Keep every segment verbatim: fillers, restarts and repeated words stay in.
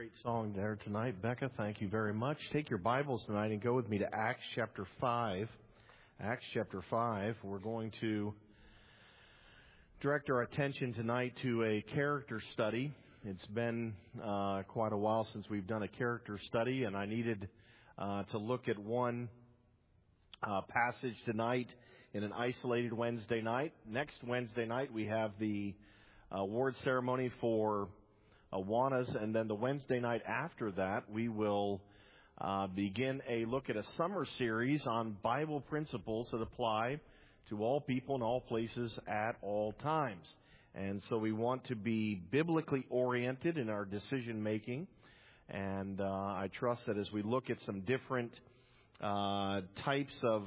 Great song there tonight. Becca, thank you very much. Take your Bibles tonight and go with me to Acts chapter five. Acts chapter five. We're going to direct our attention tonight to a character study. It's been uh, quite a while since we've done a character study, and I needed uh, to look at one uh, passage tonight in an isolated Wednesday night. Next Wednesday night, we have the award ceremony for Awanas, and then the Wednesday night after that, we will uh, begin a look at a summer series on Bible principles that apply to all people in all places at all times. And so we want to be biblically oriented in our decision making, and uh, I trust that as we look at some different uh, types of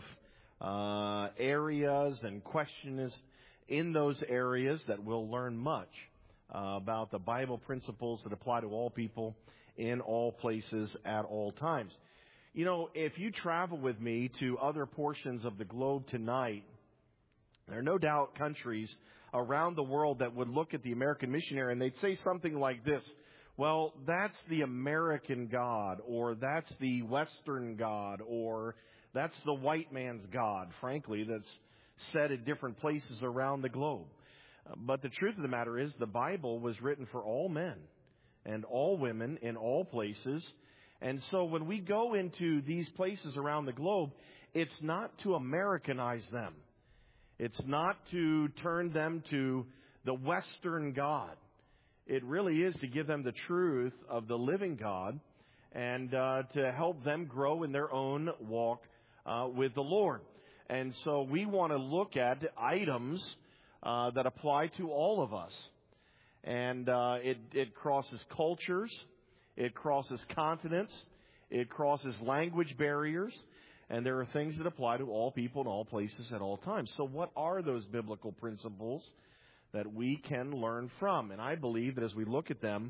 uh, areas and questions in those areas, that we'll learn much Uh, about the Bible principles that apply to all people in all places at all times. You know, if you travel with me to other portions of the globe tonight, there are no doubt countries around the world that would look at the American missionary and they'd say something like this: well, that's the American God, or that's the Western God, or that's the white man's God, frankly, that's said at different places around the globe. But the truth of the matter is, the Bible was written for all men and all women in all places. And so when we go into these places around the globe, it's not to Americanize them. It's not to turn them to the Western God. It really is to give them the truth of the living God and uh, to help them grow in their own walk uh, with the Lord. And so we want to look at items Uh, that apply to all of us. And uh, it, it crosses cultures, it crosses continents, it crosses language barriers, and there are things that apply to all people in all places at all times. So what are those biblical principles that we can learn from? And I believe that as we look at them,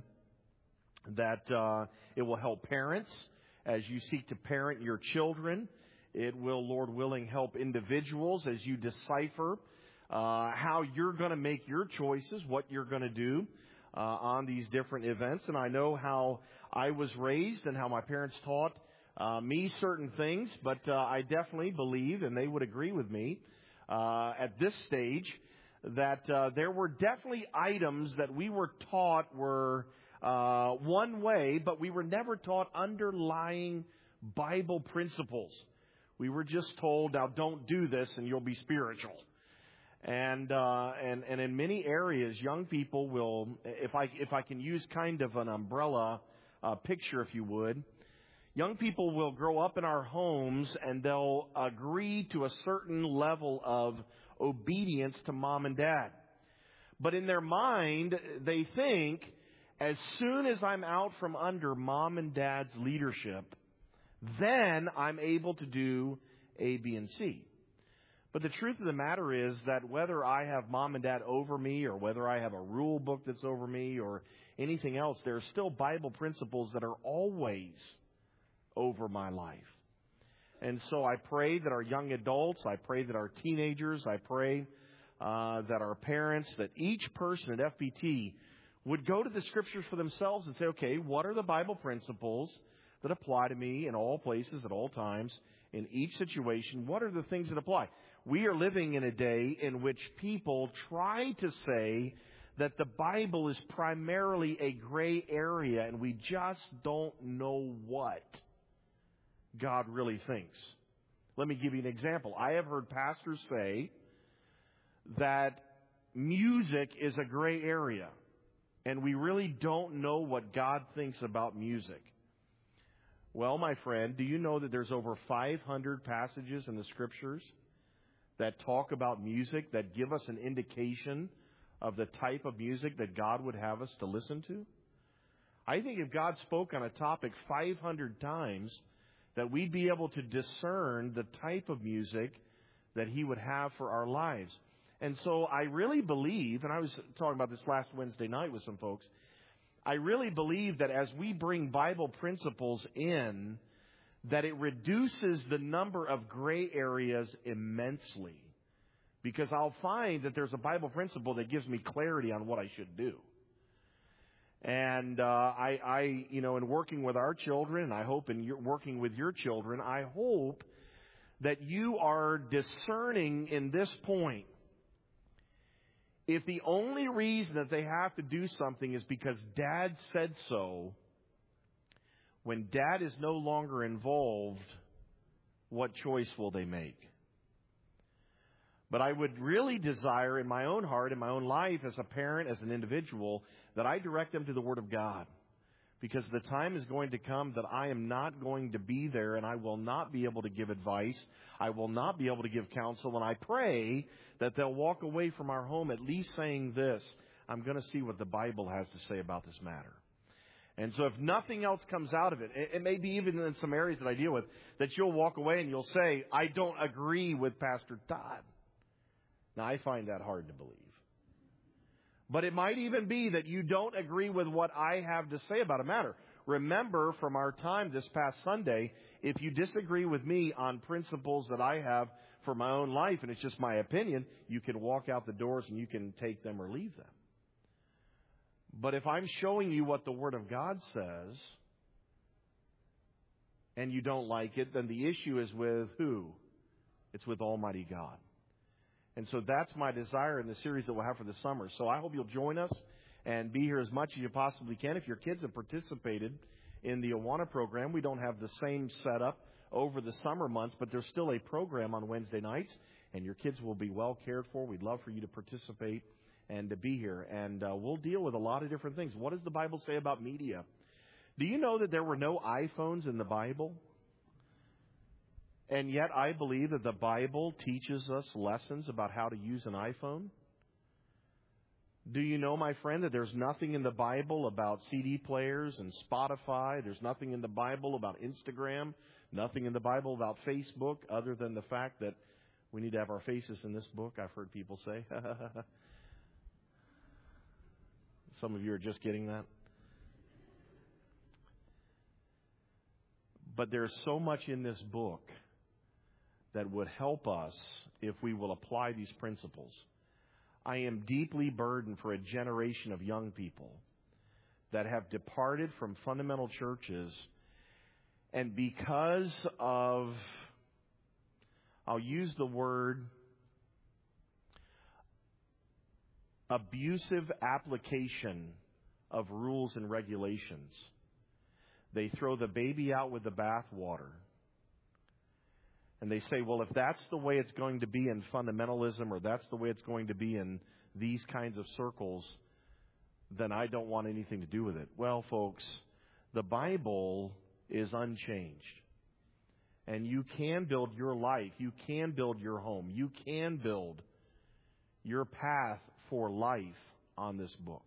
that uh, it will help parents as you seek to parent your children. It will, Lord willing, help individuals as you decipher Uh, how you're going to make your choices, what you're going to do uh, on these different events. And I know how I was raised and how my parents taught uh, me certain things, but uh, I definitely believe, and they would agree with me uh, at this stage, that uh, there were definitely items that we were taught were uh, one way, but we were never taught underlying Bible principles. We were just told, now don't do this and you'll be spiritual. And, uh, and, and in many areas, young people will, if I, if I can use kind of an umbrella uh, picture, if you would, young people will grow up in our homes and they'll agree to a certain level of obedience to mom and dad. But in their mind, they think, as soon as I'm out from under mom and dad's leadership, then I'm able to do A, B, and C. But the truth of the matter is that whether I have mom and dad over me, or whether I have a rule book that's over me, or anything else, there are still Bible principles that are always over my life. And so I pray that our young adults, I pray that our teenagers, I pray uh, that our parents, that each person at F B T would go to the Scriptures for themselves and say, okay, what are the Bible principles that apply to me in all places, at all times, in each situation? What are the things that apply? We are living in a day in which people try to say that the Bible is primarily a gray area and we just don't know what God really thinks. Let me give you an example. I have heard pastors say that music is a gray area and we really don't know what God thinks about music. Well, my friend, do you know that there's over five hundred passages in the Scriptures that talk about music, that give us an indication of the type of music that God would have us to listen to? I think if God spoke on a topic five hundred times, that we'd be able to discern the type of music that He would have for our lives. And so I really believe, and I was talking about this last Wednesday night with some folks, I really believe that as we bring Bible principles in, that it reduces the number of gray areas immensely. Because I'll find that there's a Bible principle that gives me clarity on what I should do. And uh, I, I, you know, in working with our children, and I hope in your, working with your children, I hope that you are discerning in this point. If the only reason that they have to do something is because Dad said so, when Dad is no longer involved, what choice will they make? But I would really desire in my own heart, in my own life, as a parent, as an individual, that I direct them to the Word of God. Because the time is going to come that I am not going to be there, and I will not be able to give advice. I will not be able to give counsel. And I pray that they'll walk away from our home at least saying this: I'm going to see what the Bible has to say about this matter. And so if nothing else comes out of it, it may be even in some areas that I deal with, that you'll walk away and you'll say, I don't agree with Pastor Todd. Now, I find that hard to believe. But it might even be that you don't agree with what I have to say about a matter. Remember from our time this past Sunday, if you disagree with me on principles that I have for my own life, and it's just my opinion, you can walk out the doors and you can take them or leave them. But if I'm showing you what the Word of God says, and you don't like it, then the issue is with who? It's with Almighty God. And so that's my desire in the series that we'll have for the summer. So I hope you'll join us and be here as much as you possibly can. If your kids have participated in the Awana program, we don't have the same setup over the summer months, but there's still a program on Wednesday nights, and your kids will be well cared for. We'd love for you to participate and to be here. And uh, we'll deal with a lot of different things. What does the Bible say about media? Do you know that there were no iPhones in the Bible? And yet I believe that the Bible teaches us lessons about how to use an iPhone. Do you know, my friend, that there's nothing in the Bible about C D players and Spotify? There's nothing in the Bible about Instagram, nothing in the Bible about Facebook, other than the fact that we need to have our faces in this book, I've heard people say. Some of you are just getting that. But there's so much in this book that would help us if we will apply these principles. I am deeply burdened for a generation of young people that have departed from fundamental churches, and because of, I'll use the word, abusive application of rules and regulations, they throw the baby out with the bathwater. And they say, well, if that's the way it's going to be in fundamentalism, or that's the way it's going to be in these kinds of circles, then I don't want anything to do with it. Well, folks, the Bible is unchanged. And you can build your life. You can build your home. You can build your path for life on this book.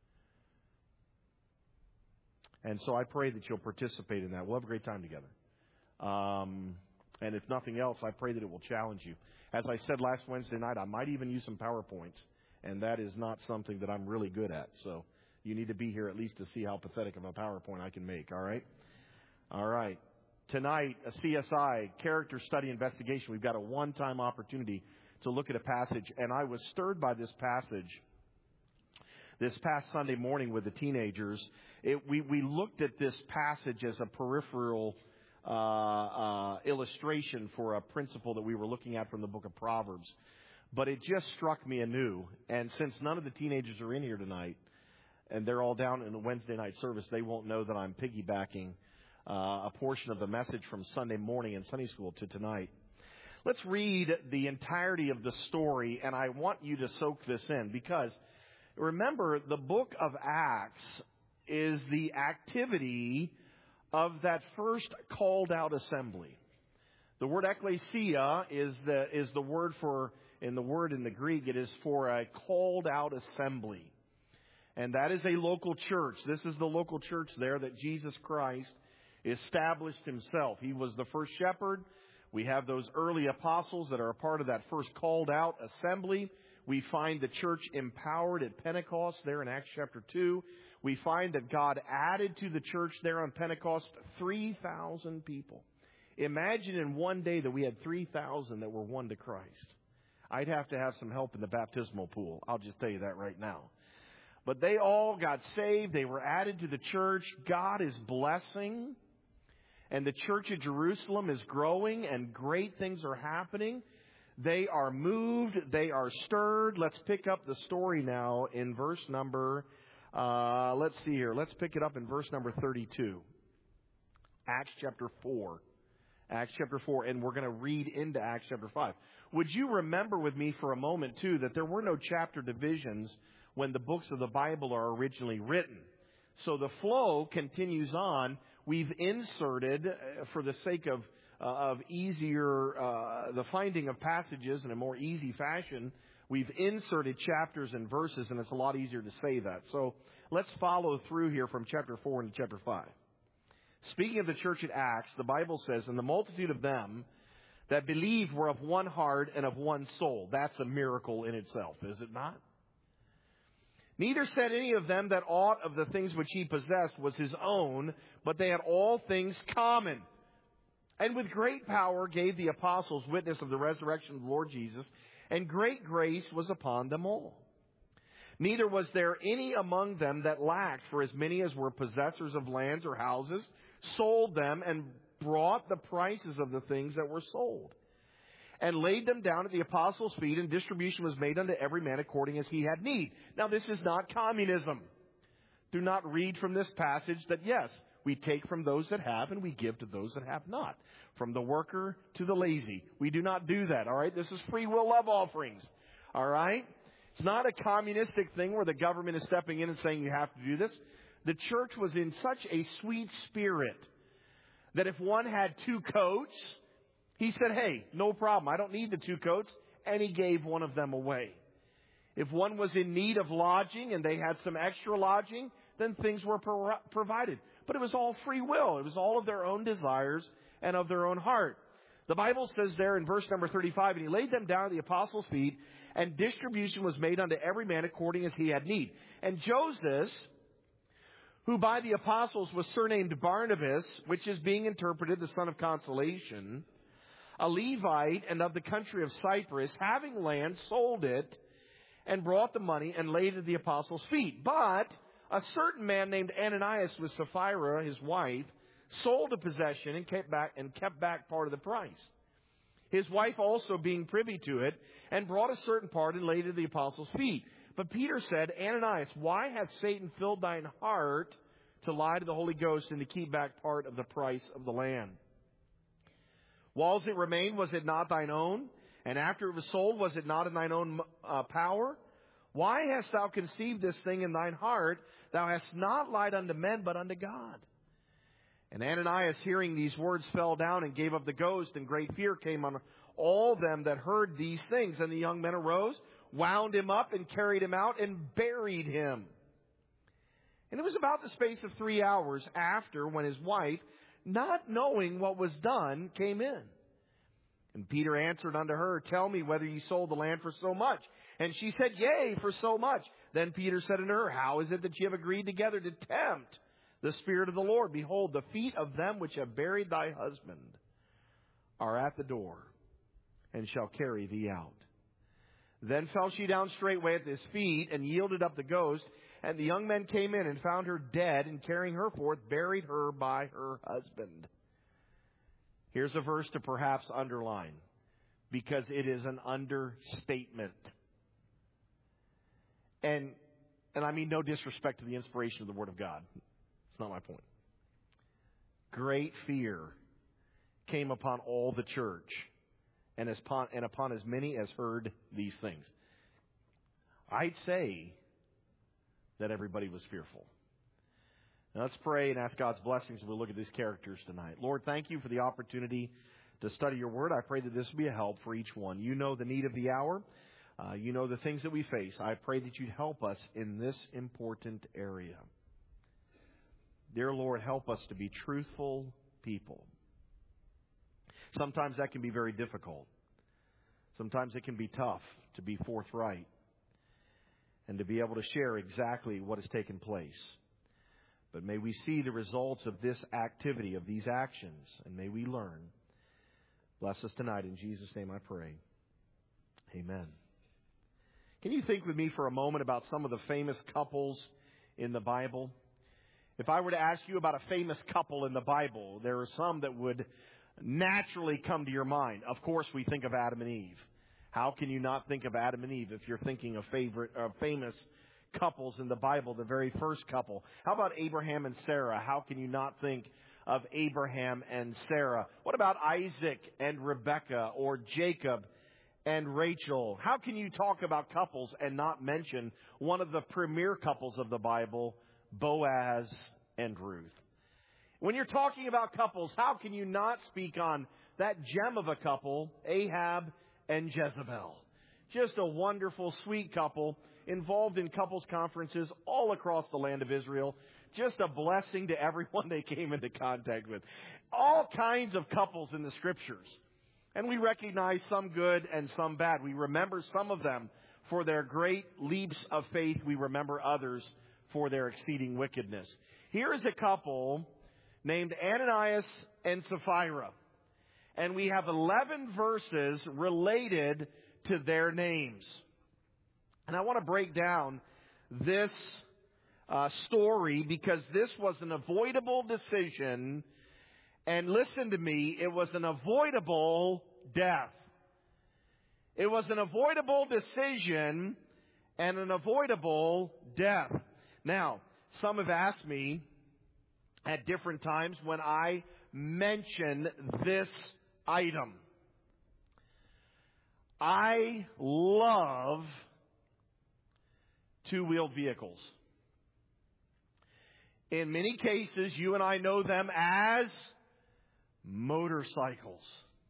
And so I pray that you'll participate in that. We'll have a great time together. Um... And if nothing else, I pray that it will challenge you. As I said last Wednesday night, I might even use some PowerPoints, and that is not something that I'm really good at. So you need to be here at least to see how pathetic of a PowerPoint I can make, all right? All right. Tonight, a C S I, character study investigation. We've got a one-time opportunity to look at a passage, and I was stirred by this passage this past Sunday morning with the teenagers. It, we, we looked at this passage as a peripheral Uh, uh, illustration for a principle that we were looking at from the book of Proverbs. But it just struck me anew. And since none of the teenagers are in here tonight, and they're all down in the Wednesday night service, they won't know that I'm piggybacking uh, a portion of the message from Sunday morning in Sunday school to tonight. Let's read the entirety of the story, and I want you to soak this in, because remember, the book of Acts is the activity of that first called out assembly. The word ekklesia is the is the word for, in the word in the Greek, it is for a called out assembly. And that is a local church. This is the local church there that Jesus Christ established himself. He was the first shepherd. We have those early apostles that are a part of that first called out assembly. We find the church empowered at Pentecost there in Acts chapter two. We find that God added to the church there on Pentecost three thousand people. Imagine in one day that we had three thousand that were won to Christ. I'd have to have some help in the baptismal pool. I'll just tell you that right now. But they all got saved. They were added to the church. God is blessing. And the church of Jerusalem is growing and great things are happening. They are moved. They are stirred. Let's pick up the story now in verse number, uh, let's see here. Let's pick it up in verse number thirty-two. Acts chapter four. Acts chapter four. And we're going to read into Acts chapter five. Would you remember with me for a moment, too, that there were no chapter divisions when the books of the Bible are originally written. So the flow continues on. We've inserted, uh, for the sake of uh, of easier, uh, the finding of passages in a more easy fashion, we've inserted chapters and verses, and it's a lot easier to say that. So let's follow through here from chapter four into chapter five. Speaking of the church at Acts, the Bible says, "And the multitude of them that believed were of one heart and of one soul." That's a miracle in itself, is it not? "Neither said any of them that aught of the things which he possessed was his own, but they had all things common. And with great power gave the apostles witness of the resurrection of the Lord Jesus, and great grace was upon them all. Neither was there any among them that lacked, for as many as were possessors of lands or houses sold them and brought the prices of the things that were sold, and laid them down at the apostles' feet, and distribution was made unto every man according as he had need." Now, this is not communism. Do not read from this passage that, yes, we take from those that have and we give to those that have not. From the worker to the lazy. We do not do that, all right? This is free will love offerings, all right? It's not a communistic thing where the government is stepping in and saying you have to do this. The church was in such a sweet spirit that if one had two coats, he said, "Hey, no problem. I don't need the two coats." And he gave one of them away. If one was in need of lodging and they had some extra lodging, then things were pro- provided. But it was all free will. It was all of their own desires and of their own heart. The Bible says there in verse number thirty-five, "And he laid them down at the apostles' feet, and distribution was made unto every man according as he had need. And Joseph, who by the apostles was surnamed Barnabas, which is being interpreted the son of consolation, a Levite and of the country of Cyprus, having land, sold it, and brought the money and laid it at the apostles' feet. But a certain man named Ananias with Sapphira, his wife, sold a possession and kept back and kept back part of the price. His wife also being privy to it, and brought a certain part and laid it at the apostles' feet. But Peter said, Ananias, why hath Satan filled thine heart to lie to the Holy Ghost and to keep back part of the price of the land? Whiles it remained, was it not thine own? And after it was sold, was it not in thine own uh, power? Why hast thou conceived this thing in thine heart? Thou hast not lied unto men, but unto God. And Ananias, hearing these words, fell down and gave up the ghost, and great fear came on all them that heard these things. And the young men arose, wound him up, and carried him out, and buried him. And it was about the space of three hours after, when his wife, not knowing what was done, came in. And Peter answered unto her, Tell me whether ye sold the land for so much. And she said, Yea, for so much. Then Peter said unto her, How is it that ye have agreed together to tempt the Spirit of the Lord? Behold, the feet of them which have buried thy husband are at the door, and shall carry thee out. Then fell she down straightway at his feet, and yielded up the ghost. And the young men came in, and found her dead, and carrying her forth, buried her by her husband. Here's a verse to perhaps underline, because it is an understatement. And and I mean no disrespect to the inspiration of the Word of God. It's not my point. Great fear came upon all the church, and, as upon, and upon as many as heard these things. I'd say that everybody was fearful. Now let's pray and ask God's blessings as we look at these characters tonight. Lord, thank you for the opportunity to study your word. I pray that this will be a help for each one. You know the need of the hour. Uh, you know the things that we face. I pray that you'd help us in this important area. Dear Lord, help us to be truthful people. Sometimes that can be very difficult. Sometimes it can be tough to be forthright and to be able to share exactly what has taken place. But may we see the results of this activity, of these actions, and may we learn. Bless us tonight. In Jesus' name I pray. Amen. Can you think with me for a moment about some of the famous couples in the Bible? If I were to ask you about a famous couple in the Bible, there are some that would naturally come to your mind. Of course, we think of Adam and Eve. How can you not think of Adam and Eve if you're thinking of favorite, uh, famous couples in the Bible, the very first couple? How about Abraham and Sarah? How can you not think of Abraham and Sarah? What about Isaac and Rebekah, or Jacob and Rachel? How can you talk about couples and not mention one of the premier couples of the Bible, Boaz and Ruth? When you're talking about couples, how can you not speak on that gem of a couple, Ahab and Jezebel? Just a wonderful, sweet couple involved in couples conferences all across the land of Israel. Just a blessing to everyone they came into contact with. All kinds of couples in the Scriptures. And we recognize some good and some bad. We remember some of them for their great leaps of faith. We remember others for their exceeding wickedness. Here is a couple named Ananias and Sapphira. And we have eleven verses related to their names. And I want to break down this uh, story because this was an avoidable decision. And listen to me, it was an avoidable death. It was an avoidable decision and an avoidable death. Now, some have asked me at different times when I mention this item. I love two-wheeled vehicles. In many cases, you and I know them as motorcycles.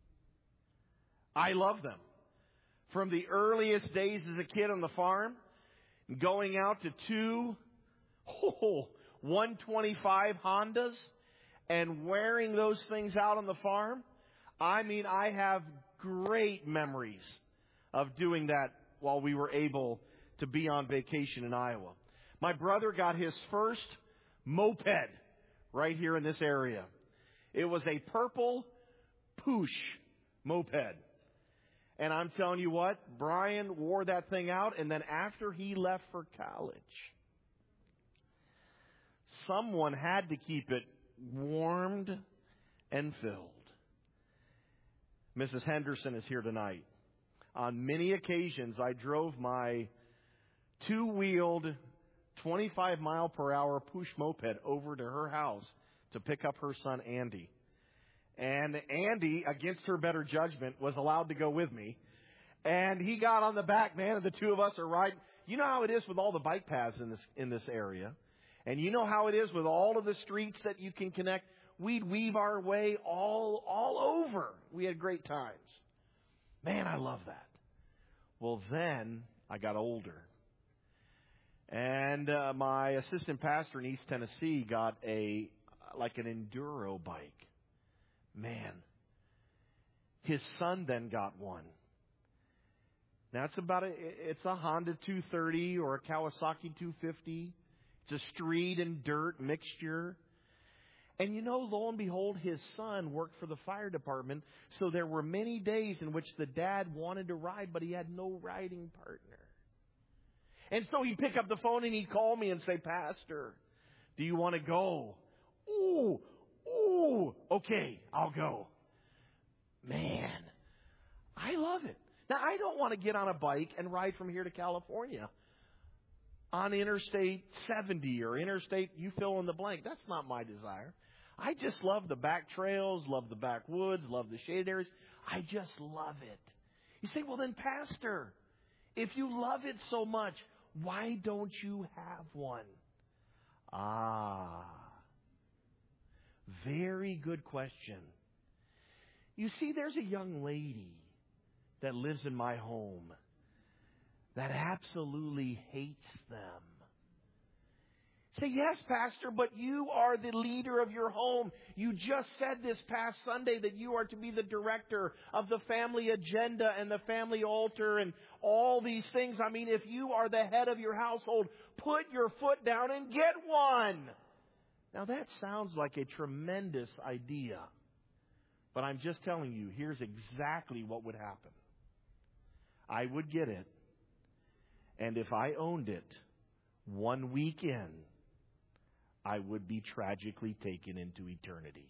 I love them. From the earliest days as a kid on the farm, going out to two oh, one twenty-five Hondas and wearing those things out on the farm. I mean, I have great memories of doing that while we were able to be on vacation in Iowa. My brother got his first moped right here in this area. It was a purple Push moped. And I'm telling you what, Brian wore that thing out, and then after he left for college, someone had to keep it warmed and filled. Missus Henderson is here tonight. On many occasions, I drove my two-wheeled, twenty-five mile per hour push moped over to her house to pick up her son, Andy. And Andy, against her better judgment, was allowed to go with me. And he got on the back, man, and the two of us are riding. You know how it is with all the bike paths in this in this area. And you know how it is with all of the streets that you can connect. We'd weave our way all all over. We had great times. Man, I love that. Well, then I got older. And uh, my assistant pastor in East Tennessee got a like an enduro bike. Man, his son then got one. Now it's about a, it's a Honda two thirty or a Kawasaki two fifty. It's a street and dirt mixture. And you know, lo and behold, his son worked for the fire department. So there were many days in which the dad wanted to ride, but he had no riding partner. And so he'd pick up the phone and he'd call me and say, Pastor, do you want to go? Ooh, ooh, okay, I'll go. Man, I love it. Now, I don't want to get on a bike and ride from here to California on Interstate seventy or Interstate, you fill in the blank. That's not my desire. I just love the back trails, love the backwoods, love the shaded areas. I just love it. You say, well then, Pastor, if you love it so much, why don't you have one? Ah, very good question. You see, there's a young lady that lives in my home that absolutely hates them. Say, yes, Pastor, but you are the leader of your home. You just said this past Sunday that you are to be the director of the family agenda and the family altar and all these things. I mean, if you are the head of your household, put your foot down and get one. Now, that sounds like a tremendous idea. But I'm just telling you, here's exactly what would happen. I would get it. And if I owned it one week in, I would be tragically taken into eternity.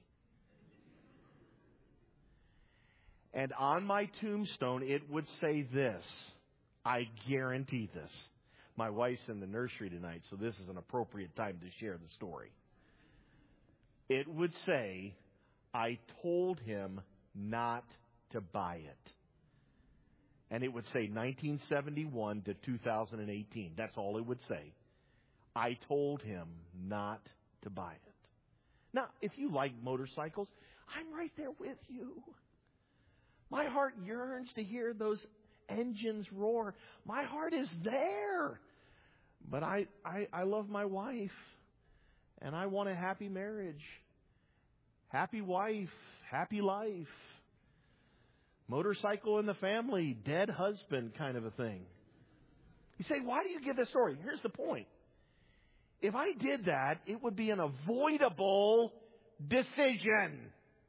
And on my tombstone, it would say this. I guarantee this. My wife's in the nursery tonight, so this is an appropriate time to share the story. It would say, I told him not to buy it. And it would say nineteen seventy-one to two thousand eighteen. That's all it would say. I told him not to buy it. Now, if you like motorcycles, I'm right there with you. My heart yearns to hear those engines roar. My heart is there. But I, I, I love my wife, and I want a happy marriage. Happy wife, happy life. Motorcycle in the family, dead husband kind of a thing. You say, why do you give this story? Here's the point. If I did that, it would be an avoidable decision.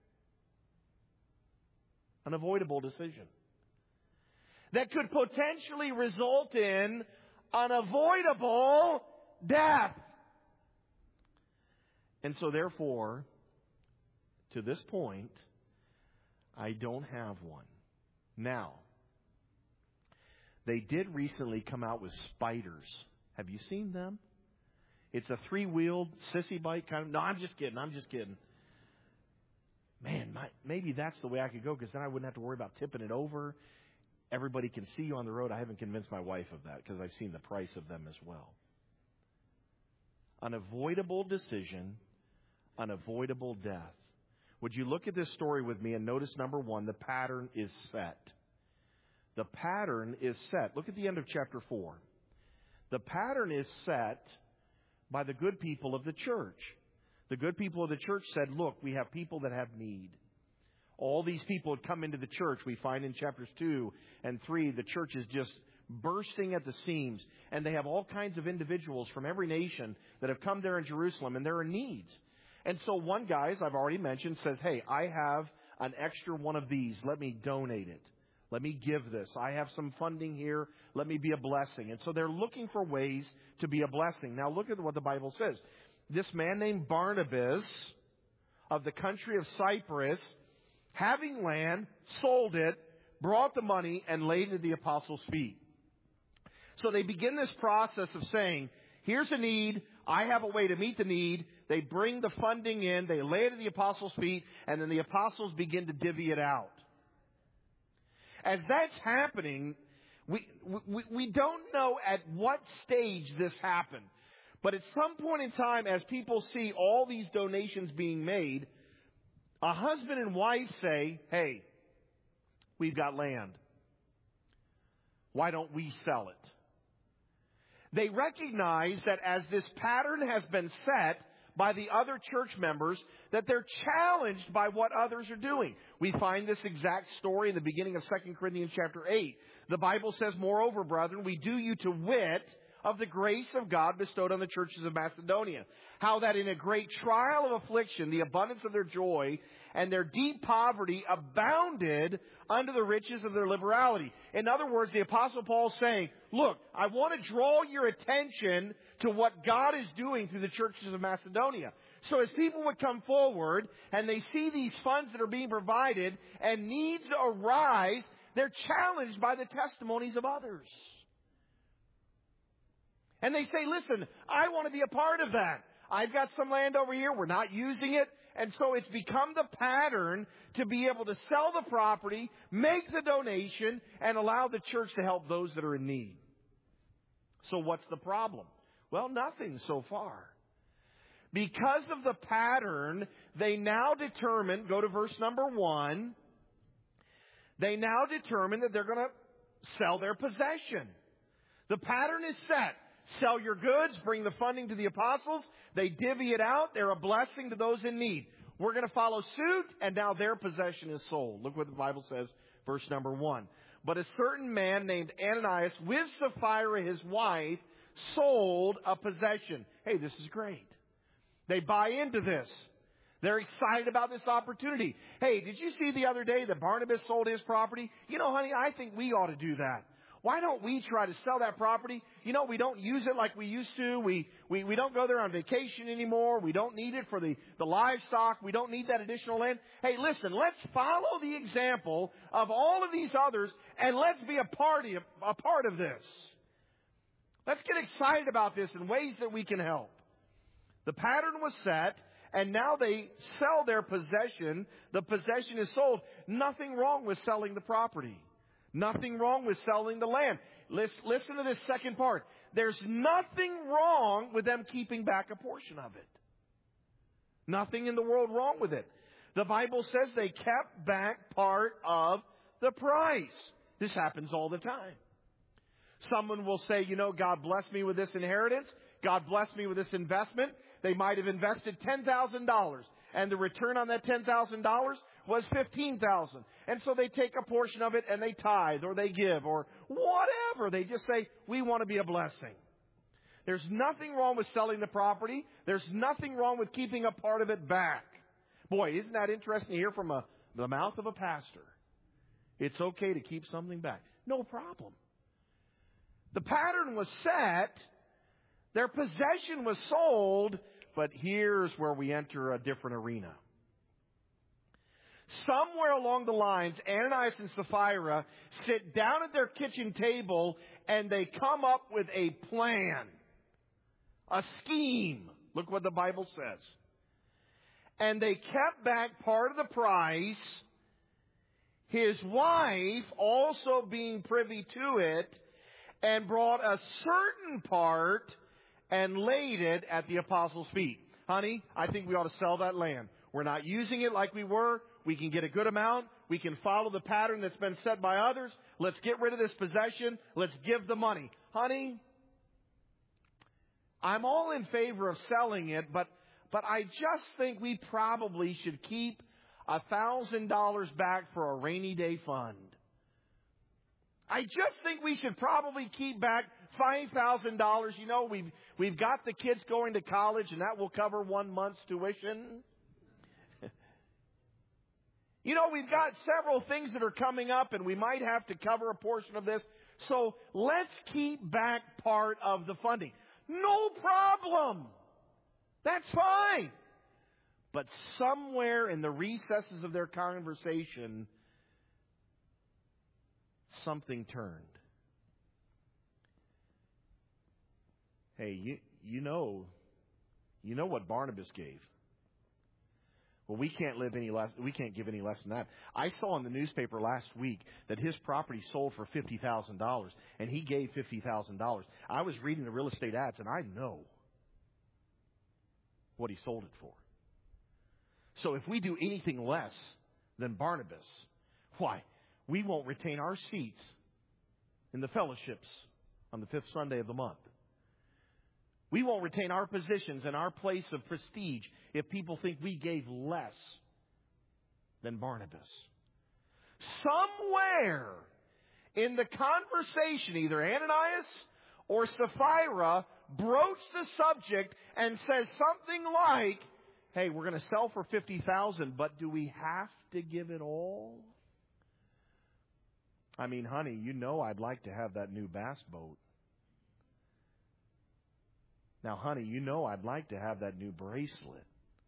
An avoidable decision. That could potentially result in unavoidable death. And so therefore, to this point, I don't have one. Now, they did recently come out with Spyders. Have you seen them? It's a three-wheeled sissy bike kind of. No, I'm just kidding. I'm just kidding. Man, my, maybe that's the way I could go, because then I wouldn't have to worry about tipping it over. Everybody can see you on the road. I haven't convinced my wife of that because I've seen the price of them as well. Unavoidable decision, unavoidable death. Would you look at this story with me and notice, number one, the pattern is set. The pattern is set. Look at the end of chapter four. The pattern is set by the good people of the church. The good people of the church said, look, we have people that have need. All these people had come into the church. We find in chapters two and three, the church is just bursting at the seams. And they have all kinds of individuals from every nation that have come there in Jerusalem, and there are needs. And so one guy, as I've already mentioned, says, hey, I have an extra one of these. Let me donate it. Let me give this. I have some funding here. Let me be a blessing. And so they're looking for ways to be a blessing. Now look at what the Bible says. This man named Barnabas of the country of Cyprus, having land, sold it, brought the money, and laid it at the apostles' feet. So they begin this process of saying, here's a need. I have a way to meet the need. They bring the funding in. They lay it at the apostles' feet. And then the apostles begin to divvy it out. As that's happening, we, we, we don't know at what stage this happened. But at some point in time, as people see all these donations being made, a husband and wife say, hey, we've got land. Why don't we sell it? They recognize that as this pattern has been set by the other church members, that they're challenged by what others are doing. We find this exact story in the beginning of Second Corinthians chapter eight. The Bible says, moreover, brethren, we do you to wit of the grace of God bestowed on the churches of Macedonia, how that in a great trial of affliction, the abundance of their joy and their deep poverty abounded under the riches of their liberality. In other words, the Apostle Paul is saying, look, I want to draw your attention to what God is doing through the churches of Macedonia. So as people would come forward and they see these funds that are being provided and needs arise, they're challenged by the testimonies of others. And they say, listen, I want to be a part of that. I've got some land over here. We're not using it. And so it's become the pattern to be able to sell the property, make the donation, and allow the church to help those that are in need. So what's the problem? Well, nothing so far. Because of the pattern, they now determine, go to verse number one, they now determine that they're going to sell their possession. The pattern is set. Sell your goods, bring the funding to the apostles. They divvy it out. They're a blessing to those in need. We're going to follow suit, and now their possession is sold. Look what the Bible says, verse number one. But a certain man named Ananias, with Sapphira his wife, sold a possession. Hey, this is great. They buy into this. They're excited about this opportunity. Hey, did you see the other day that Barnabas sold his property? You know, honey, I think we ought to do that. Why don't we try to sell that property, you know, we don't use it like we used to. We, we, we don't go there on vacation anymore. We don't need it for the, the livestock. We don't need that additional land. Hey, listen, let's follow the example of all of these others and let's be a party, a part of this. Let's get excited about this in ways that we can help. The pattern was set, and now they sell their possession. The possession is sold. Nothing wrong with selling the property. Nothing wrong with selling the land. Listen, listen to this second part. There's nothing wrong with them keeping back a portion of it. Nothing in the world wrong with it. The Bible says they kept back part of the price. This happens all the time. Someone will say, you know, God blessed me with this inheritance. God blessed me with this investment. They might have invested ten thousand dollars, and the return on that ten thousand dollars was fifteen thousand dollars. And so they take a portion of it and they tithe or they give or whatever. They just say, we want to be a blessing. There's nothing wrong with selling the property. There's nothing wrong with keeping a part of it back. Boy, isn't that interesting to hear from a, the mouth of a pastor? It's okay to keep something back. No problem. The pattern was set. Their possession was sold. But here's where we enter a different arena. Somewhere along the lines, Ananias and Sapphira sit down at their kitchen table and they come up with a plan, a scheme. Look what the Bible says. And they kept back part of the price, his wife also being privy to it, and brought a certain part and laid it at the apostles' feet. Honey, I think we ought to sell that land. We're not using it like we were. We can get a good amount. We can follow the pattern that's been set by others. Let's get rid of this possession. Let's give the money. Honey, I'm all in favor of selling it, but, but I just think we probably should keep a thousand dollars back for a rainy day fund. I just think we should probably keep back five thousand dollars. You know, we've, we've got the kids going to college, and that will cover one month's tuition. You know, we've got several things that are coming up, and we might have to cover a portion of this. So let's keep back part of the funding. No problem. That's fine. But somewhere in the recesses of their conversation, something turned. Hey, you, you know, you know what Barnabas gave. Well, we can't live any less. We can't give any less than that. I saw in the newspaper last week that his property sold for fifty thousand dollars, and he gave fifty thousand dollars. I was reading the real estate ads, and I know what he sold it for. So if we do anything less than Barnabas, why, we won't retain our seats in the fellowships on the fifth Sunday of the month. We won't retain our positions and our place of prestige if people think we gave less than Barnabas. Somewhere in the conversation, either Ananias or Sapphira broached the subject and says something like, hey, we're going to sell for fifty thousand dollars, but do we have to give it all? I mean, honey, you know I'd like to have that new bass boat. Now, honey, you know I'd like to have that new bracelet.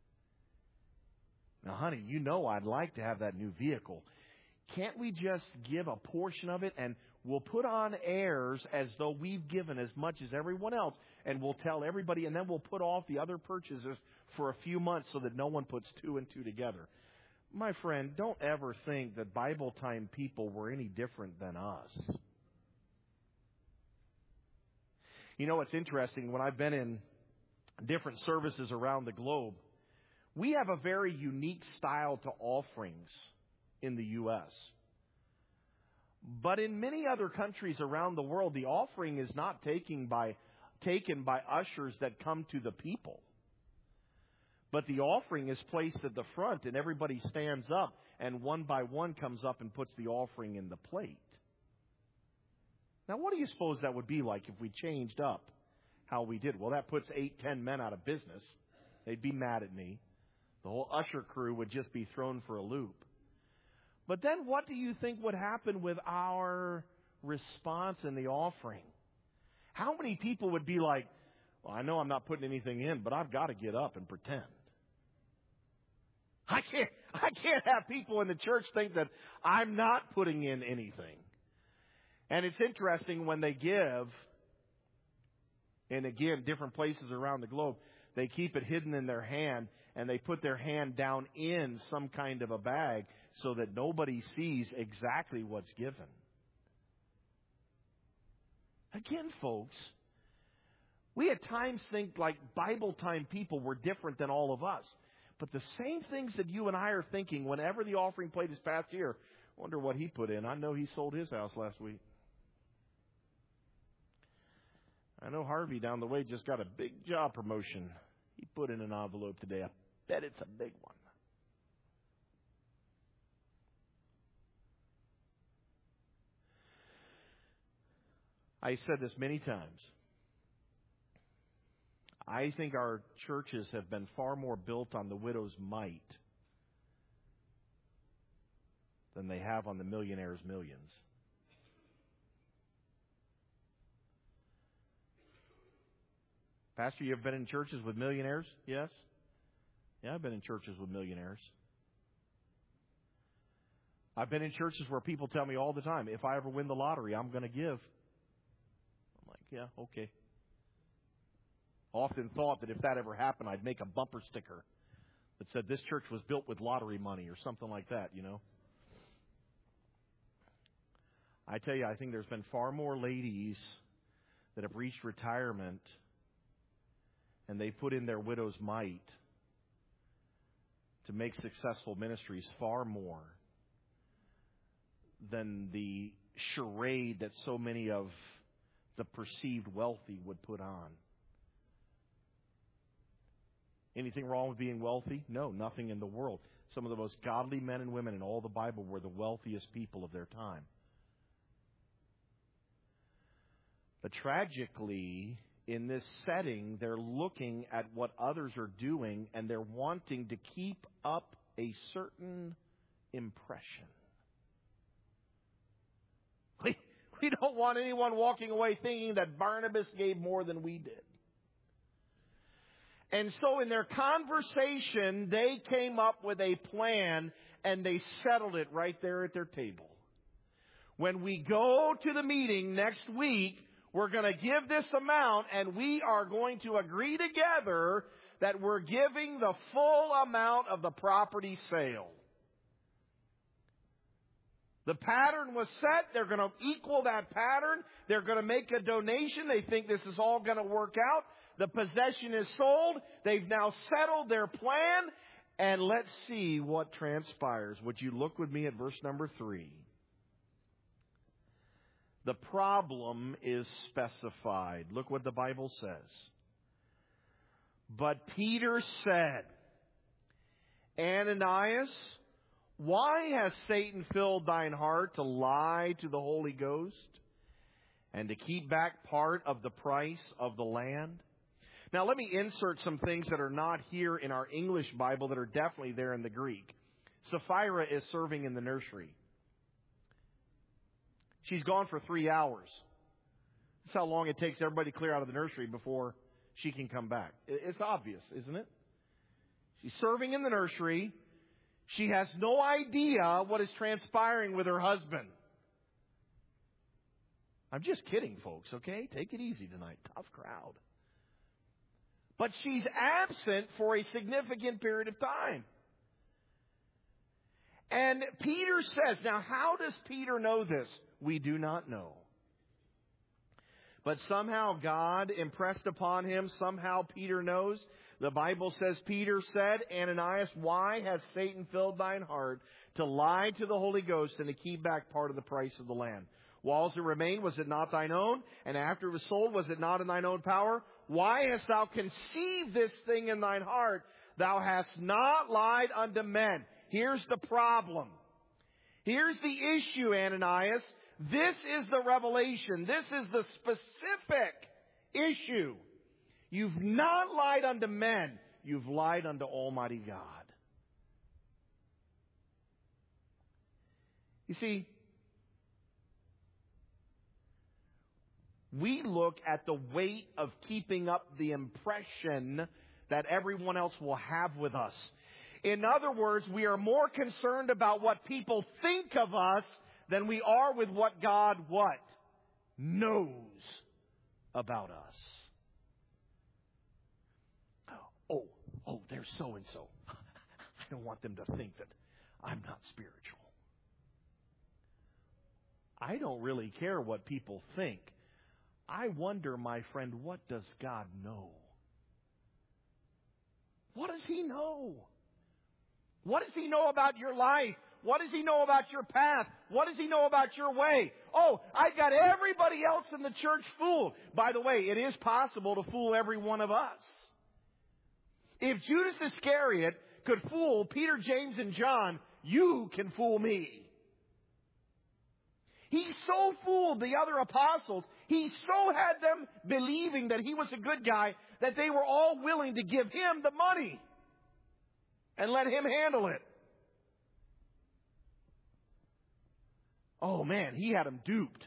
Now, honey, you know I'd like to have that new vehicle. Can't we just give a portion of it and we'll put on airs as though we've given as much as everyone else, and we'll tell everybody, and then we'll put off the other purchases for a few months so that no one puts two and two together. My friend, don't ever think that Bible time people were any different than us. You know, it's interesting, when I've been in different services around the globe, we have a very unique style to offerings in the U S But in many other countries around the world, the offering is not taken by, taken by ushers that come to the people. But the offering is placed at the front, and everybody stands up, and one by one comes up and puts the offering in the plate. Now, what do you suppose that would be like if we changed up how we did? Well, that puts eight, ten men out of business. They'd be mad at me. The whole usher crew would just be thrown for a loop. But then what do you think would happen with our response in the offering? How many people would be like, well, I know I'm not putting anything in, but I've got to get up and pretend. I can't, I can't have people in the church think that I'm not putting in anything. And it's interesting when they give, and again, different places around the globe, they keep it hidden in their hand, and they put their hand down in some kind of a bag so that nobody sees exactly what's given. Again, folks, we at times think like Bible time people were different than all of us. But the same things that you and I are thinking whenever the offering plate is passed here, wonder what he put in. I know he sold his house last week. I know Harvey down the way just got a big job promotion. He put in an envelope today. I bet it's a big one. I said this many times. I think our churches have been far more built on the widow's mite than they have on the millionaire's millions. Pastor, you ever been in churches with millionaires? Yes? Yeah, I've been in churches with millionaires. I've been in churches where people tell me all the time, if I ever win the lottery, I'm going to give. I'm like, yeah, okay. Often thought that if that ever happened, I'd make a bumper sticker that said this church was built with lottery money or something like that, you know. I tell you, I think there's been far more ladies that have reached retirement and they put in their widow's mite to make successful ministries far more than the charade that so many of the perceived wealthy would put on. Anything wrong with being wealthy? No, nothing in the world. Some of the most godly men and women in all the Bible were the wealthiest people of their time. But tragically, in this setting, they're looking at what others are doing and they're wanting to keep up a certain impression. We, we don't want anyone walking away thinking that Barnabas gave more than we did. And so in their conversation, they came up with a plan and they settled it right there at their table. When we go to the meeting next week, we're going to give this amount and we are going to agree together that we're giving the full amount of the property sale. The pattern was set. They're going to equal that pattern. They're going to make a donation. They think this is all going to work out. The possession is sold. They've now settled their plan. And let's see what transpires. Would you look with me at verse number three? The problem is specified. Look what the Bible says. But Peter said, Ananias, why has Satan filled thine heart to lie to the Holy Ghost and to keep back part of the price of the land? Now, let me insert some things that are not here in our English Bible that are definitely there in the Greek. Sapphira is serving in the nursery. She's gone for three hours. That's how long it takes everybody to clear out of the nursery before she can come back. It's obvious, isn't it? She's serving in the nursery. She has no idea what is transpiring with her husband. I'm just kidding, folks, okay? Take it easy tonight. Tough crowd. But she's absent for a significant period of time. And Peter says, now how does Peter know this? We do not know. But somehow God impressed upon him. Somehow Peter knows. The Bible says, Peter said, Ananias, why has Satan filled thine heart to lie to the Holy Ghost and to keep back part of the price of the land? Whilst it remained, was it not thine own? And after it was sold, was it not in thine own power? Why hast thou conceived this thing in thine heart? Thou hast not lied unto men. Here's the problem. Here's the issue, Ananias. This is the revelation. This is the specific issue. You've not lied unto men. You've lied unto Almighty God. You see, We look at the weight of keeping up the impression that everyone else will have with us. In other words, we are more concerned about what people think of us than we are with what God what? Knows about us. Oh, oh, there's so-and-so. I don't want them to think that I'm not spiritual. I don't really care what people think. I wonder, my friend, what does God know? What does He know? What does He know about your life? What does He know about your path? What does He know about your way? Oh, I've got everybody else in the church fooled. By the way, it is possible to fool every one of us. If Judas Iscariot could fool Peter, James, and John, you can fool me. He so fooled the other apostles, he so had them believing that he was a good guy, that they were all willing to give him the money and let him handle it. Oh man, he had them duped.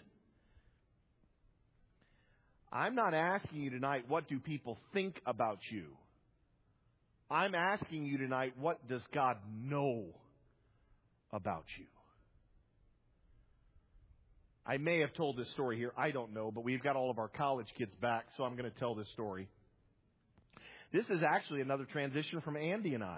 I'm not asking you tonight, what do people think about you? I'm asking you tonight, what does God know about you? I may have told this story here. I don't know, but we've got all of our college kids back, so I'm going to tell this story. This is actually another transition from Andy and I.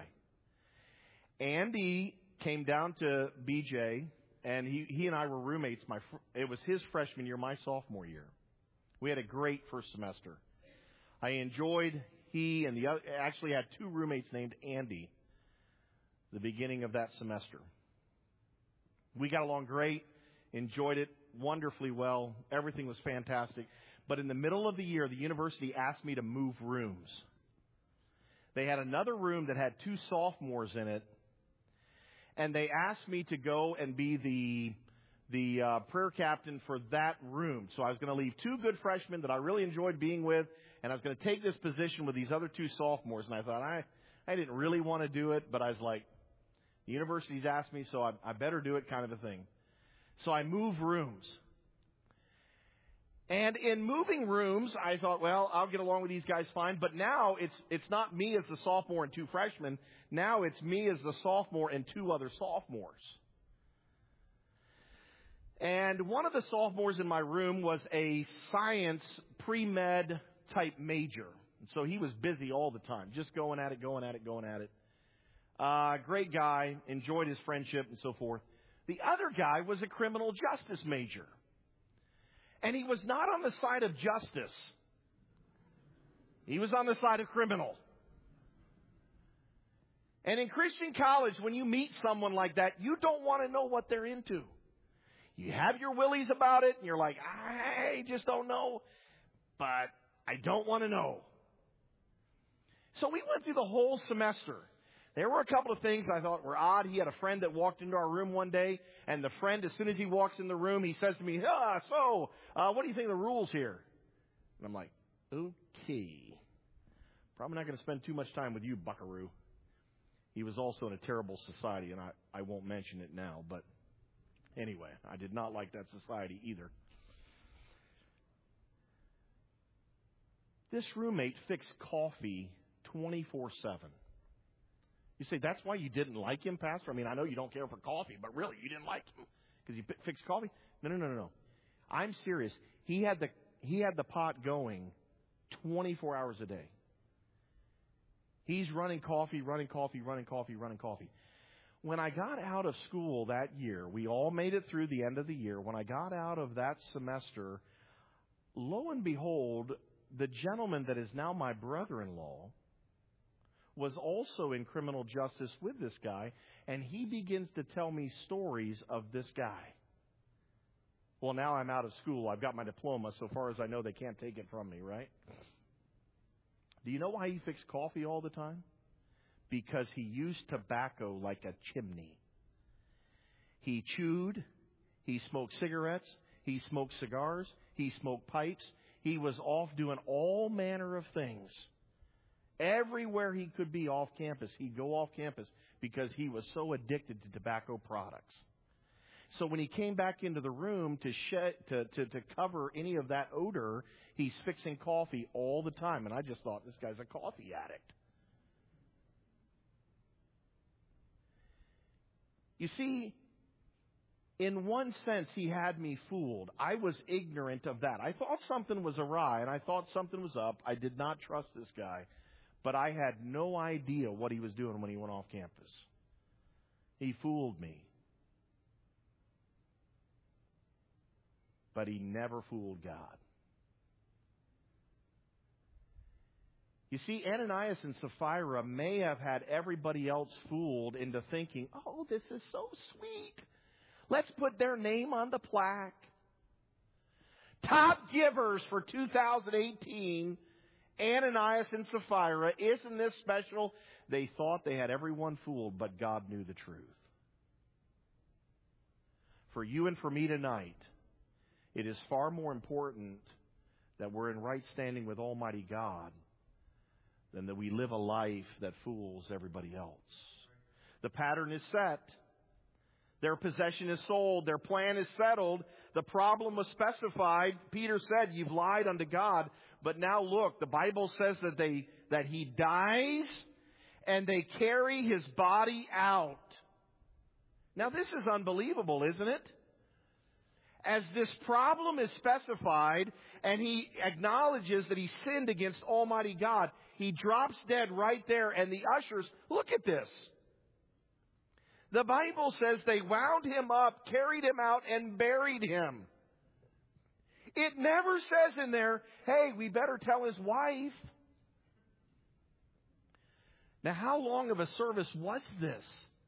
Andy came down to B J, and he, he and I were roommates. My It was his freshman year, my sophomore year. We had a great first semester. I enjoyed he and the other, actually had two roommates named Andy the beginning of that semester. We got along great, enjoyed it wonderfully well. Everything was fantastic. But in the middle of the year, the university asked me to move rooms. They had another room that had two sophomores in it, and they asked me to go and be the the uh, prayer captain for that room. So I was going to leave two good freshmen that I really enjoyed being with, and I was going to take this position with these other two sophomores. And I thought, I, I didn't really want to do it, but I was like, the university's asked me, so I, I better do it, kind of a thing. So I moved rooms. And in moving rooms, I thought, well, I'll get along with these guys fine. But now it's it's not me as the sophomore and two freshmen. Now it's me as the sophomore and two other sophomores. And one of the sophomores in my room was a science pre-med type major. And so he was busy all the time, just going at it, going at it, going at it. Uh, great guy, enjoyed his friendship and so forth. The other guy was a criminal justice major. And he was not on the side of justice. He was on the side of criminal. And in Christian college, when you meet someone like that, you don't want to know what they're into. You have your willies about it, and you're like, I just don't know, but I don't want to know. So we went through the whole semester. There were a couple of things I thought were odd. He had a friend that walked into our room one day, and the friend, as soon as he walks in the room, he says to me, ah, so, uh, what do you think of the rules here? And I'm like, okay. Probably not going to spend too much time with you, buckaroo. He was also in a terrible society, and I, I won't mention it now, but anyway, I did not like that society either. This roommate fixed coffee twenty-four seven. You say, that's why you didn't like him, Pastor? I mean, I know you don't care for coffee, but really, you didn't like him because he fixed coffee? No, no, no, no, no. I'm serious. He had the he had the pot going twenty-four hours a day. He's running coffee, running coffee, running coffee, running coffee. When I got out of school that year, we all made it through the end of the year. When I got out of that semester, lo and behold, the gentleman that is now my brother-in-law was also in criminal justice with this guy, and he begins to tell me stories of this guy. Well, now I'm out of school. I've got my diploma. So far as I know, they can't take it from me, right? Do you know why he fixed coffee all the time? Because he used tobacco like a chimney. He chewed, he smoked cigarettes, he smoked cigars, he smoked pipes. He was off doing all manner of things. Everywhere he could be off campus, he'd go off campus because he was so addicted to tobacco products. So when he came back into the room to, shed, to, to, to cover any of that odor, he's fixing coffee all the time. And I just thought, this guy's a coffee addict. You see, in one sense, he had me fooled. I was ignorant of that. I thought something was awry, and I thought something was up. I did not trust this guy. But I had no idea what he was doing when he went off campus. He fooled me. But he never fooled God. You see, Ananias and Sapphira may have had everybody else fooled into thinking, oh, this is so sweet. Let's put their name on the plaque. Top givers for two thousand eighteen, Ananias and Sapphira. Isn't this special? They thought they had everyone fooled, but God knew the truth. For you and for me tonight, it is far more important that we're in right standing with Almighty God than that we live a life that fools everybody else. The pattern is set. Their possession is sold. Their plan is settled. The problem was specified. Peter said, you've lied unto God. But now look, the Bible says that they that he dies and they carry his body out. Now this is unbelievable, isn't it? As this problem is specified and he acknowledges that he sinned against Almighty God, he drops dead right there, and the ushers, look at this. The Bible says they wound him up, carried him out, and buried him. It never says in there, hey, we better tell his wife. Now, how long of a service was this?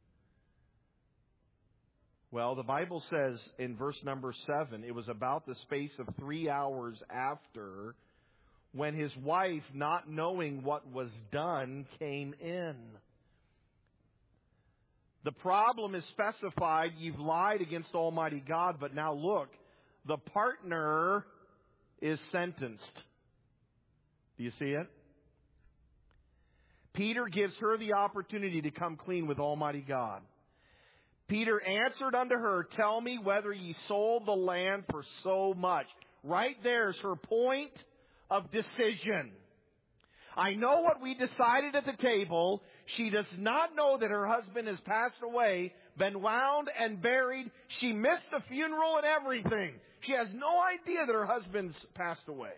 Well, the Bible says in verse number seven, it was about the space of three hours after when his wife, not knowing what was done, came in. The problem is specified. You've lied against Almighty God, but now look, the partner is sentenced. Do you see it? Peter gives her the opportunity to come clean with Almighty God. Peter answered unto her, tell me whether ye sold the land for so much. Right there's her point of decision. I know what we decided at the table. She does not know that her husband has passed away, been wound and buried. She missed the funeral and everything. She has no idea that her husband's passed away.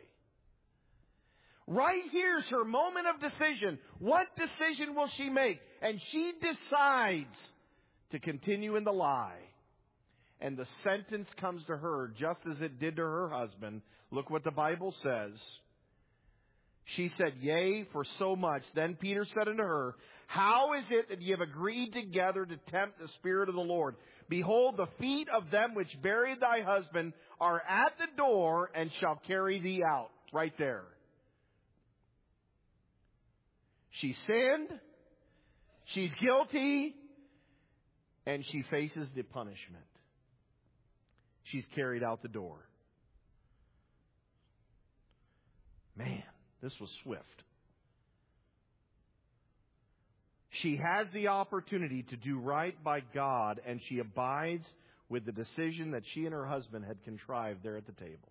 Right here's her moment of decision. What decision will she make? And she decides to continue in the lie. And the sentence comes to her just as it did to her husband. Look what the Bible says. She said, yea, for so much. Then Peter said unto her, how is it that ye have agreed together to tempt the Spirit of the Lord? Behold, the feet of them which buried thy husband are at the door, and shall carry thee out. Right there. She sinned. She's guilty. And she faces the punishment. She's carried out the door. Man, this was swift. She has the opportunity to do right by God, and she abides with the decision that she and her husband had contrived there at the table.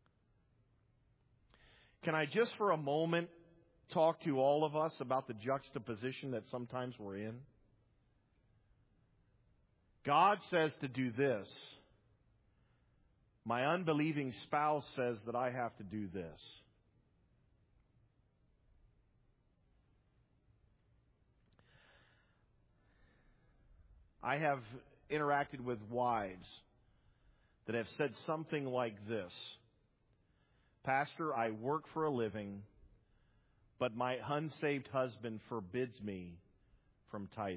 Can I just for a moment talk to all of us about the juxtaposition that sometimes we're in? God says to do this. My unbelieving spouse says that I have to do this. I have interacted with wives that have said something like this. Pastor, I work for a living, but my unsaved husband forbids me from tithing.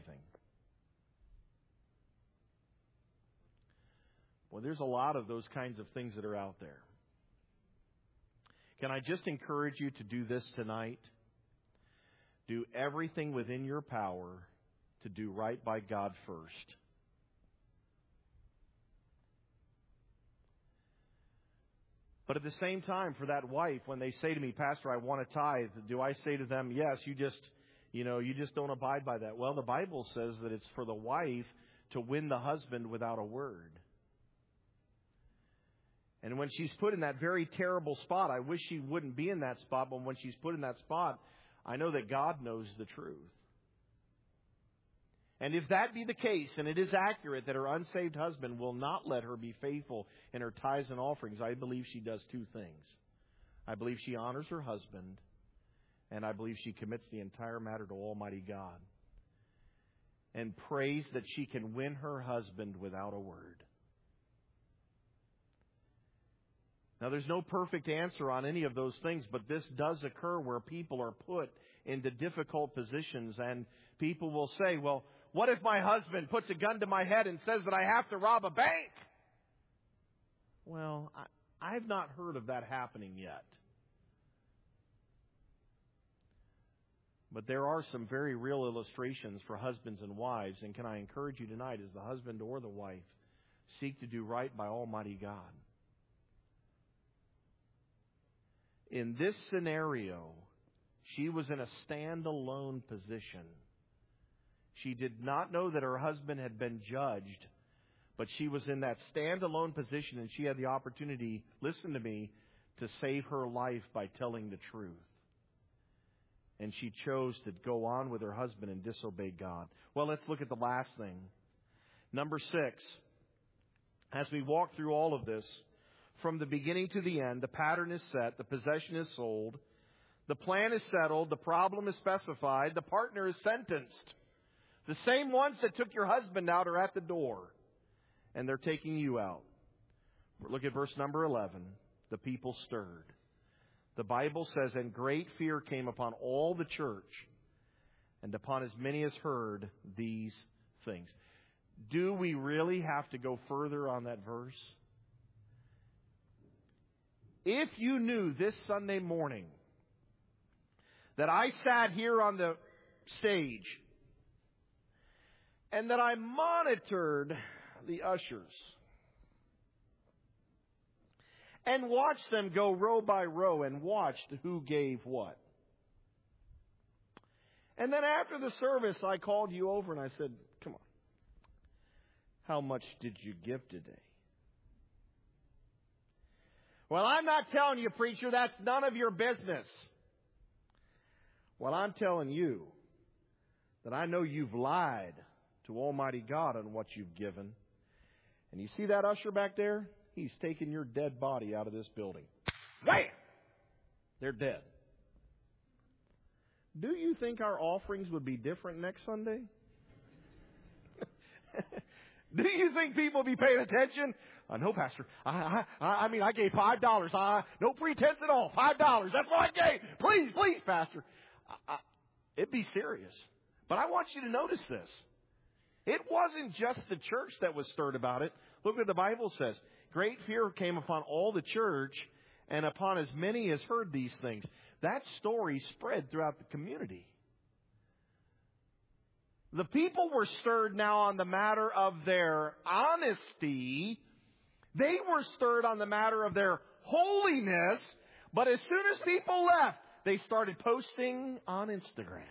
Well, there's a lot of those kinds of things that are out there. Can I just encourage you to do this tonight? Do everything within your power to do right by God first. But at the same time, for that wife, when they say to me, Pastor, I want to tithe, do I say to them, yes, you just, you know, you just don't abide by that? Well, the Bible says that it's for the wife to win the husband without a word. And when she's put in that very terrible spot, I wish she wouldn't be in that spot, but when she's put in that spot, I know that God knows the truth. And if that be the case, and it is accurate that her unsaved husband will not let her be faithful in her tithes and offerings, I believe she does two things. I believe she honors her husband, and I believe she commits the entire matter to Almighty God and prays that she can win her husband without a word. Now, there's no perfect answer on any of those things, but this does occur where people are put into difficult positions, and people will say, well, what if my husband puts a gun to my head and says that I have to rob a bank? Well, I, I've not heard of that happening yet. But there are some very real illustrations for husbands and wives, and can I encourage you tonight, as the husband or the wife, seek to do right by Almighty God. In this scenario, she was in a stand-alone position. She did not know that her husband had been judged, but she was in that stand-alone position, and she had the opportunity, listen to me, to save her life by telling the truth. And she chose to go on with her husband and disobey God. Well, let's look at the last thing. Number six, as we walk through all of this, from the beginning to the end, the pattern is set, the possession is sold, the plan is settled, the problem is specified, the partner is sentenced. The same ones that took your husband out are at the door, and they're taking you out. Look at verse number eleven. The people stirred. The Bible says, and great fear came upon all the church, and upon as many as heard these things. Do we really have to go further on that verse? If you knew this Sunday morning that I sat here on the stage and that I monitored the ushers and watched them go row by row and watched who gave what. And then after the service, I called you over and I said, come on, how much did you give today? Well, I'm not telling you, preacher, that's none of your business. Well, I'm telling you that I know you've lied to Almighty God on what you've given. And you see that usher back there? He's taken your dead body out of this building. Wham! They're dead. Do you think our offerings would be different next Sunday? Do you think people will be paying attention? Uh, no, Pastor. I, I, I mean, I gave five dollars. Uh, no pretense at all. Five dollars. That's what I gave. Please, please, Pastor. I, I, it'd be serious. But I want you to notice this. It wasn't just the church that was stirred about it. Look what the Bible says. Great fear came upon all the church, and upon as many as heard these things. That story spread throughout the community. The people were stirred now on the matter of their honesty. They were stirred on the matter of their holiness. But as soon as people left, they started posting on Instagram.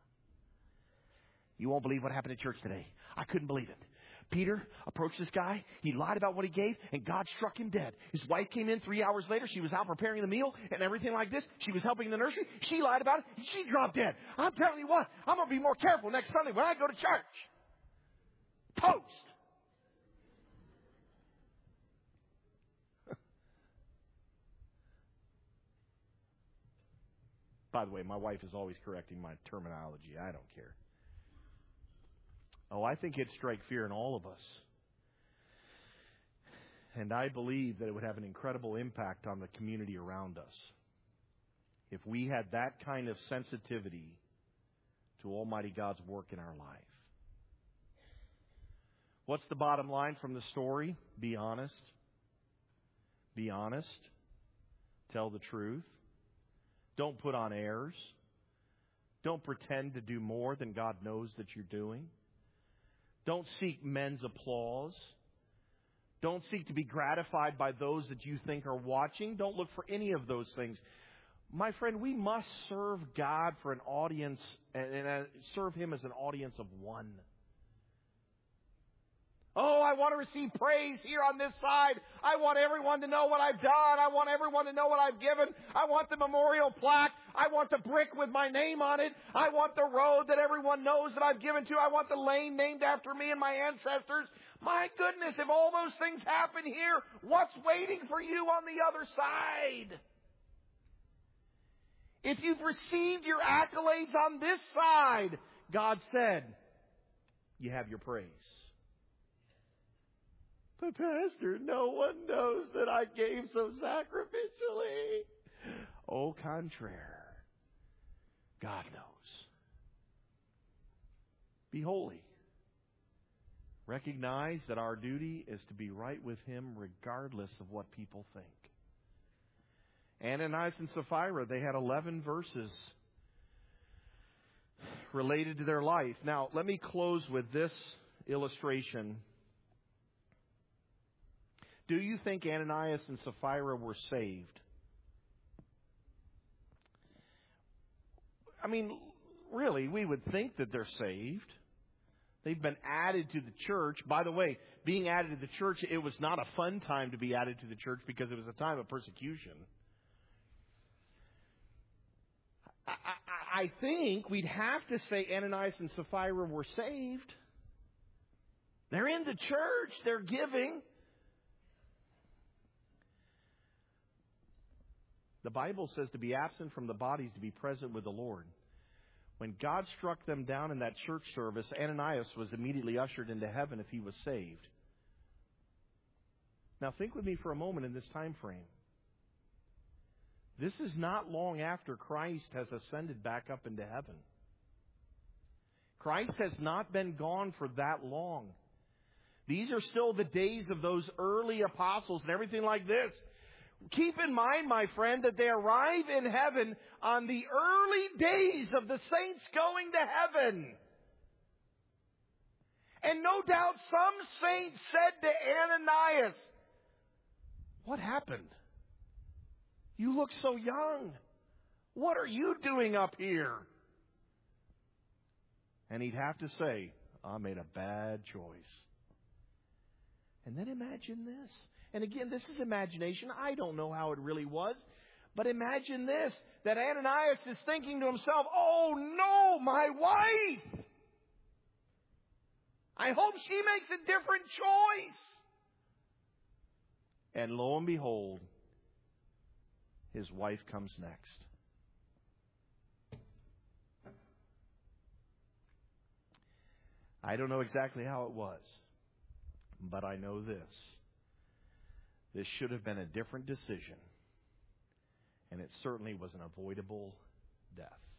You won't believe what happened at church today. I couldn't believe it. Peter approached this guy. He lied about what he gave, and God struck him dead. His wife came in three hours later. She was out preparing the meal and everything like this. She was helping in the nursery. She lied about it, and she dropped dead. I'm telling you what, I'm going to be more careful next Sunday when I go to church. Post. By the way, my wife is always correcting my terminology. I don't care. Oh, I think it'd strike fear in all of us. And I believe that it would have an incredible impact on the community around us if we had that kind of sensitivity to Almighty God's work in our life. What's the bottom line from the story? Be honest. Be honest. Tell the truth. Don't put on airs. Don't pretend to do more than God knows that you're doing. Don't seek men's applause. Don't seek to be gratified by those that you think are watching. Don't look for any of those things. My friend, we must serve God for an audience and serve Him as an audience of one. Oh, I I want to receive praise here on this side. I want everyone to know what I've done. I want everyone to know what I've given. I want the memorial plaque. I want the brick with my name on it. I want the road that everyone knows that I've given to. I want the lane named after me and my ancestors. My goodness, if all those things happen here, what's waiting for you on the other side? If you've received your accolades on this side, God said, you have your praise. But Pastor, no one knows that I gave so sacrificially. Au contraire, God knows. Be holy. Recognize that our duty is to be right with Him regardless of what people think. Ananias and Sapphira, they had eleven verses related to their life. Now, let me close with this illustration. Do you think Ananias and Sapphira were saved? I mean, really, we would think that they're saved. They've been added to the church. By the way, being added to the church, it was not a fun time to be added to the church because it was a time of persecution. I, I, I think we'd have to say Ananias and Sapphira were saved. They're in the church. They're giving. The Bible says to be absent from the body is to be present with the Lord. When God struck them down in that church service, Ananias was immediately ushered into heaven if he was saved. Now think with me for a moment in this time frame. This is not long after Christ has ascended back up into heaven. Christ has not been gone for that long. These are still the days of those early apostles and everything like this. Keep in mind, my friend, that they arrive in heaven on the early days of the saints going to heaven. And no doubt some saints said to Ananias, what happened? You look so young. What are you doing up here? And he'd have to say, I made a bad choice. And then imagine this. And again, this is imagination. I don't know how it really was. But imagine this, that Ananias is thinking to himself, oh no, my wife! I hope she makes a different choice. And lo and behold, his wife comes next. I don't know exactly how it was, but I know this. This should have been a different decision, and it certainly was an avoidable death.